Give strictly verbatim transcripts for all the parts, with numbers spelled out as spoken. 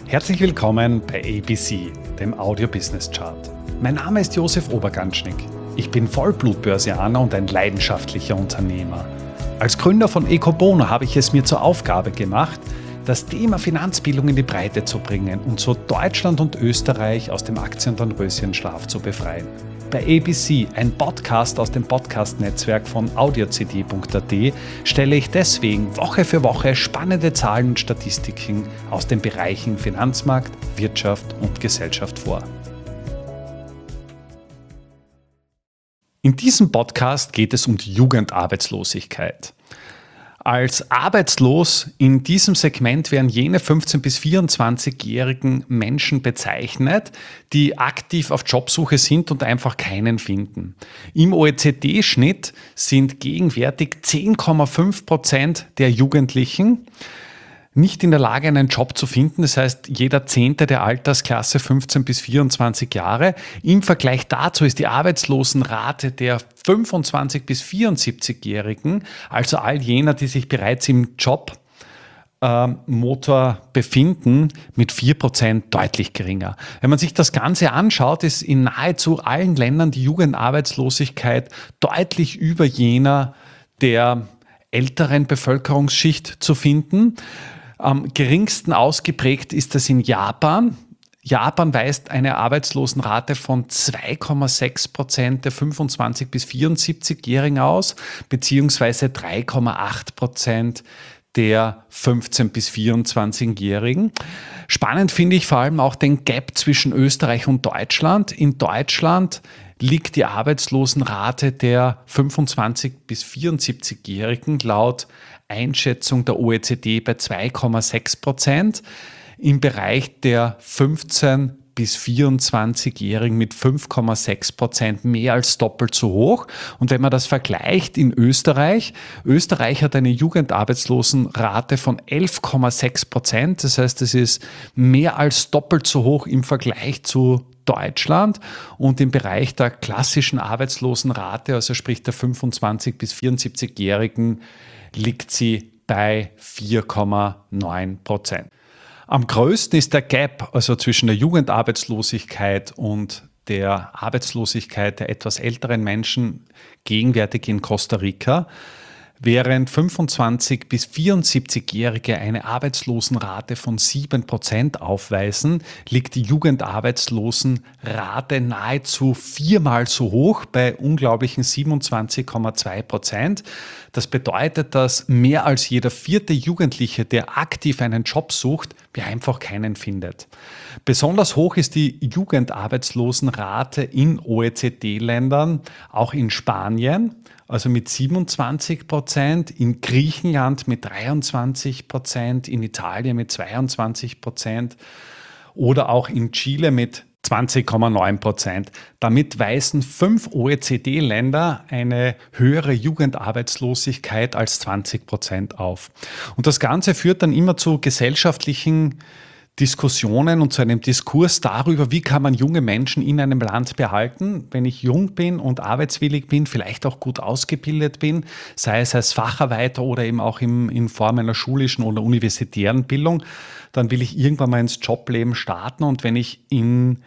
Herzlich willkommen bei A B C, dem Audio Business Chart. Mein Name ist Josef Oberganschnick. Ich bin Vollblut-Börsianer und ein leidenschaftlicher Unternehmer. Als Gründer von Ecobono habe ich es mir zur Aufgabe gemacht, das Thema Finanzbildung in die Breite zu bringen und so Deutschland und Österreich aus dem Aktiendornröschenschlaf zu befreien. Bei A B C, ein Podcast aus dem Podcast-Netzwerk von audiocd punkt a t, stelle ich deswegen Woche für Woche spannende Zahlen und Statistiken aus den Bereichen Finanzmarkt, Wirtschaft und Gesellschaft vor. In diesem Podcast geht es um die Jugendarbeitslosigkeit. Als arbeitslos in diesem Segment werden jene fünfzehn- bis vierundzwanzigjährigen Menschen bezeichnet, die aktiv auf Jobsuche sind und einfach keinen finden. Im O E C D-Schnitt sind gegenwärtig zehn Komma fünf Prozent der Jugendlichen nicht in der Lage, einen Job zu finden. Das heißt, jeder Zehnte der Altersklasse fünfzehn bis vierundzwanzig Jahre. Im Vergleich dazu ist die Arbeitslosenrate der fünfundzwanzig- bis vierundsiebzigjährigen, also all jener, die sich bereits im Jobmotor befinden, mit vier Prozent deutlich geringer. Wenn man sich das Ganze anschaut, ist in nahezu allen Ländern die Jugendarbeitslosigkeit deutlich über jener der älteren Bevölkerungsschicht zu finden. Am geringsten ausgeprägt ist das in Japan. Japan weist eine Arbeitslosenrate von zwei Komma sechs Prozent der fünfundzwanzig- bis vierundsiebzigjährigen aus, beziehungsweise drei Komma acht Prozent der fünfzehn- bis vierundzwanzigjährigen. Spannend finde ich vor allem auch den Gap zwischen Österreich und Deutschland. In Deutschland liegt die Arbeitslosenrate der fünfundzwanzig- bis vierundsiebzigjährigen laut Einschätzung der O E C D bei zwei Komma sechs Prozent, im Bereich der fünfzehn- bis vierundzwanzigjährigen mit fünf Komma sechs Prozent, mehr als doppelt so hoch. Und wenn man das vergleicht in Österreich, Österreich hat eine Jugendarbeitslosenrate von elf Komma sechs Prozent, das heißt, es ist mehr als doppelt so hoch im Vergleich zu Deutschland, und im Bereich der klassischen Arbeitslosenrate, also sprich der fünfundzwanzig- bis vierundsiebzigjährigen, liegt sie bei vier Komma neun Prozent. Am größten ist der Gap, also zwischen der Jugendarbeitslosigkeit und der Arbeitslosigkeit der etwas älteren Menschen, gegenwärtig in Costa Rica. Während fünfundzwanzig- bis vierundsiebzigjährige eine Arbeitslosenrate von sieben Prozent aufweisen, liegt die Jugendarbeitslosenrate nahezu viermal so hoch bei unglaublichen siebenundzwanzig Komma zwei Prozent. Das bedeutet, dass mehr als jeder vierte Jugendliche, der aktiv einen Job sucht, der einfach keinen findet. Besonders hoch ist die Jugendarbeitslosenrate in O E C D-Ländern, auch in Spanien, also mit siebenundzwanzig Prozent, in Griechenland mit dreiundzwanzig Prozent, in Italien mit zweiundzwanzig Prozent oder auch in Chile mit zwanzig Komma neun Prozent. Damit weisen fünf O E C D-Länder eine höhere Jugendarbeitslosigkeit als zwanzig Prozent auf. Und das Ganze führt dann immer zu gesellschaftlichen Diskussionen und zu einem Diskurs darüber, wie kann man junge Menschen in einem Land behalten, wenn ich jung bin und arbeitswillig bin, vielleicht auch gut ausgebildet bin, sei es als Facharbeiter oder eben auch im, in Form einer schulischen oder universitären Bildung, dann will ich irgendwann mal ins Jobleben starten, und wenn ich in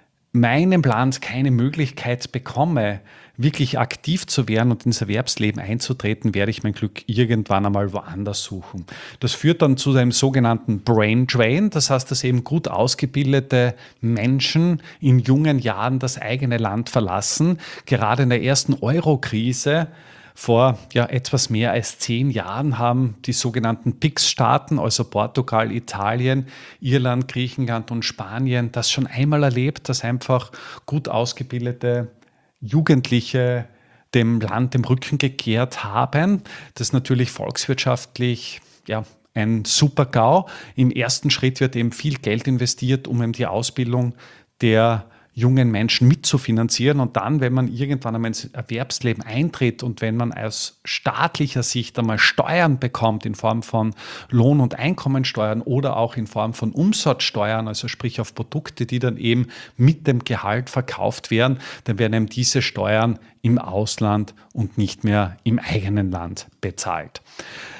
meinem Land keine Möglichkeit bekomme, wirklich aktiv zu werden und ins Erwerbsleben einzutreten, werde ich mein Glück irgendwann einmal woanders suchen. Das führt dann zu einem sogenannten Brain Drain, das heißt, dass eben gut ausgebildete Menschen in jungen Jahren das eigene Land verlassen. Gerade in der ersten Euro-Krise vor ja, etwas mehr als zehn Jahren haben die sogenannten P I G S-Staaten, also Portugal, Italien, Irland, Griechenland und Spanien, das schon einmal erlebt, dass einfach gut ausgebildete Jugendliche dem Land dem Rücken gekehrt haben. Das ist natürlich volkswirtschaftlich ja, ein Super-GAU. Im ersten Schritt wird eben viel Geld investiert, um eben die Ausbildung der jungen Menschen mitzufinanzieren, und dann, wenn man irgendwann einmal ins Erwerbsleben eintritt und wenn man aus staatlicher Sicht einmal Steuern bekommt in Form von Lohn- und Einkommensteuern oder auch in Form von Umsatzsteuern, also sprich auf Produkte, die dann eben mit dem Gehalt verkauft werden, dann werden eben diese Steuern im Ausland und nicht mehr im eigenen Land bezahlt.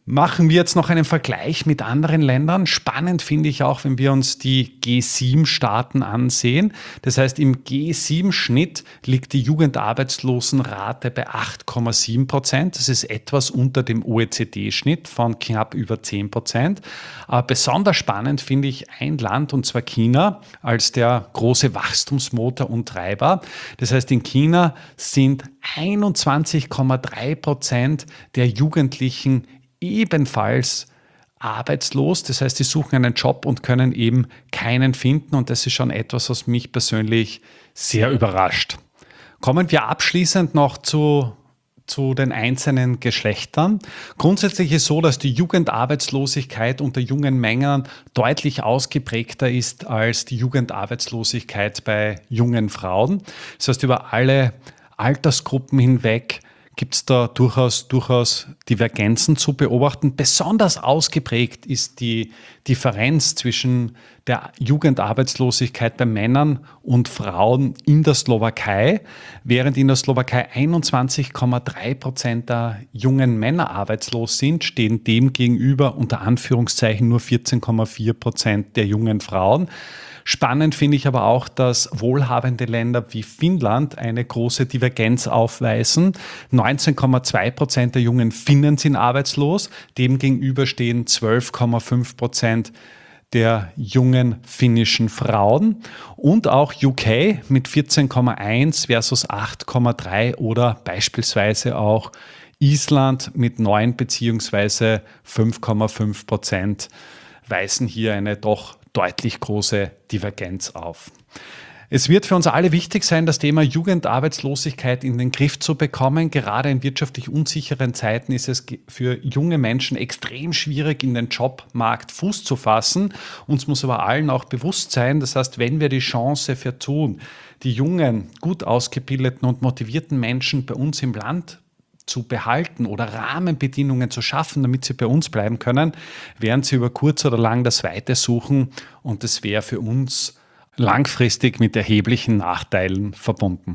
Machen wir jetzt noch einen Vergleich mit anderen Ländern. Spannend finde ich auch, wenn wir uns die G sieben Staaten ansehen. Das heißt, im G sieben Schnitt liegt die Jugendarbeitslosenrate bei acht Komma sieben Prozent. Das ist etwas unter dem O E C D-Schnitt von knapp über zehn Prozent. Aber besonders spannend finde ich ein Land, und zwar China, als der große Wachstumsmotor und Treiber. Das heißt, in China sind einundzwanzig Komma drei Prozent der Jugendlichen ebenfalls arbeitslos. Das heißt, sie suchen einen Job und können eben keinen finden. Und das ist schon etwas, was mich persönlich sehr überrascht. Kommen wir abschließend noch zu, zu den einzelnen Geschlechtern. Grundsätzlich ist es so, dass die Jugendarbeitslosigkeit unter jungen Männern deutlich ausgeprägter ist als die Jugendarbeitslosigkeit bei jungen Frauen. Das heißt, über alle Altersgruppen hinweg gibt es da durchaus, durchaus Divergenzen zu beobachten. Besonders ausgeprägt ist die Differenz zwischen der Jugendarbeitslosigkeit bei Männern und Frauen in der Slowakei. Während in der Slowakei einundzwanzig Komma drei Prozent der jungen Männer arbeitslos sind, stehen dem gegenüber unter Anführungszeichen nur vierzehn Komma vier Prozent der jungen Frauen. Spannend finde ich aber auch, dass wohlhabende Länder wie Finnland eine große Divergenz aufweisen. neunzehn Komma zwei Prozent der jungen Finnen sind arbeitslos. Demgegenüber stehen zwölf Komma fünf Prozent der jungen finnischen Frauen. Und auch U K mit vierzehn Komma eins versus acht Komma drei oder beispielsweise auch Island mit neun bzw. fünf Komma fünf Prozent weisen hier eine doch deutlich große Divergenz auf. Es wird für uns alle wichtig sein, das Thema Jugendarbeitslosigkeit in den Griff zu bekommen. Gerade in wirtschaftlich unsicheren Zeiten ist es für junge Menschen extrem schwierig, in den Jobmarkt Fuß zu fassen. Uns muss aber allen auch bewusst sein, das heißt, wenn wir die Chance vertun, die jungen, gut ausgebildeten und motivierten Menschen bei uns im Land zu behalten oder Rahmenbedingungen zu schaffen, damit sie bei uns bleiben können, werden sie über kurz oder lang das Weite suchen und das wäre für uns langfristig mit erheblichen Nachteilen verbunden.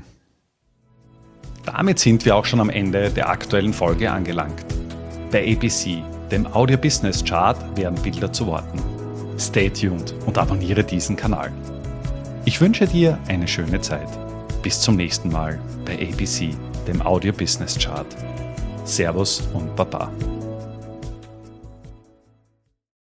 Damit sind wir auch schon am Ende der aktuellen Folge angelangt. Bei A B C, dem Audio Business Chart, werden Bilder zu Worten. Stay tuned und abonniere diesen Kanal. Ich wünsche dir eine schöne Zeit. Bis zum nächsten Mal bei A B C, dem Audio Business Chart. Servus und Baba.